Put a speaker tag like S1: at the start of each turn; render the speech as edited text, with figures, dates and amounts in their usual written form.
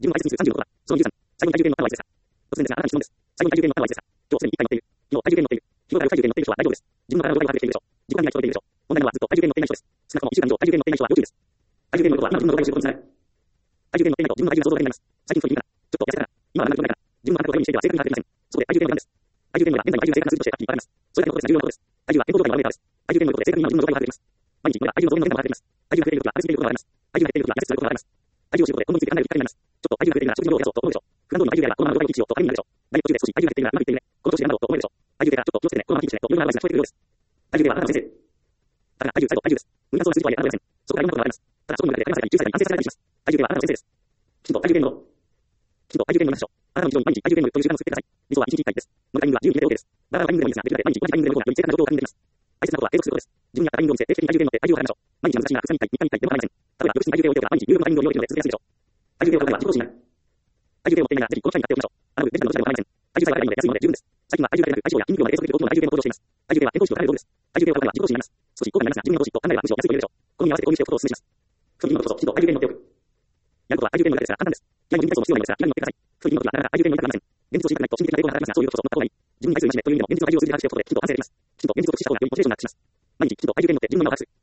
S1: 自分の配数30のことは、その13、最後に体重計に乗ったのはですか。突然ですが、あなたに質問です。最後に体重計に乗ったのはいつですか。今日すでに1回乗っている。昨日体重計に乗っている。日頃から体重計に乗っている人は大丈夫です。自分の体のどれぐらいが把握できているでしょう。自己管理が聞こえているでしょう。問題なのはずっと体重計に乗っていない人です。少なくとも1週間以上体重計に乗っていない人は要注意です。体重計に乗ることは今の自分の体重をにつながる。体重計に乗っていないと自分の体重が想像できないます。最近太り気味かな。ちょっと痩せたかな。今は何もないかな。自分の感覚を頼りにしていては正確に把握できません。そこで体重計に乗るんです。体重計に乗れば現在の体重が正確な数字としてはっきりわかります。それだけのことですが重要なことです。体重は健康状態のバロメーターです。体重計に乗ることで正確に今の自分の状態が把握できます。毎日乗れば体重の増減の変化も把握できます。体重が増えていることは上げすぎていることがわかります。体重が減っていることは痩せすぎることがわかります。体重を知ることで今後について考えるきっかけになります。ちょっと体重が増えているなら食事の量を減らそうと思うでしょう。普段通りの体重であればこのままの状態をキープしようと励みになるでしょう。ダイエット中で少し体重が減っているならうまくいっているね。この調子で頑張ろうと思えるでしょう。体重計がちょっと気をつけてね。このままキープしてねといろいろなアドバイスが聞こえてくるようです。体重計はあなたの先生。だから体重、最後、体重です。無理なそうな数字とはいえあなたの先生。そこからいろんなことがあります。ただ、そこの中で体の中に抽出されたり安定されたりします。体重計はあなたの先生です。きちんと体重計に乗ろう。きちんと体重計に乗りましょう。あなたの日常に毎日体重計に乗るという習慣を作ってください。理想は1日1回です。乗るタイミングは自由に決めて OK です。バラバラタイミングでもいいですが、できるだけ毎日同じタイミングで乗ることがより正確な状況を確認できます。大切なことは継続することです。自分に合ったタイミングを見つけ、定期的に体重計に乗って体重を測りましょう。毎日難しいが2日に1回、3日に1回でも構いません。例えば、翌日に体重計を置いてから毎日有料のタイミングを用意できるので続けやすいでしょう。体重計を測れば自己投資になる。体重計を持っていないなら、ぜひこの機会に買っておきましょう。デジタルのどちらでも構いません。体重差があればいいので安いので十分です。最近は体重だけでなく、体重や筋肉量まで継続できる高機能な体重計も登場しています。体重計は健康指標となる道具です。体重計を測れば自己投資になります。少し高価になりますが、自分の投資と考えればむしろ安いと言えるでしょう。これに合わせて購入しておくことをお勧めします。ふと今のことをきちんと体重計に乗っておく。やることは体重計に乗るだけですが簡単です。気合も人体操も必要なのですが、気合に乗ってください。ふと今の時はなかなか体重計に乗りたくなりません。現実を知りたくないと心理的な抵抗が働きますが、そういうことこそ乗った方がいい。自分に対する意識でという意味でも現実の体重を数字で把握しておくことできちんと反省できます。きちんと現実を可視化した方がよりモチベーションがアップします。毎日きちんと体重計に乗って自分の名を把握する。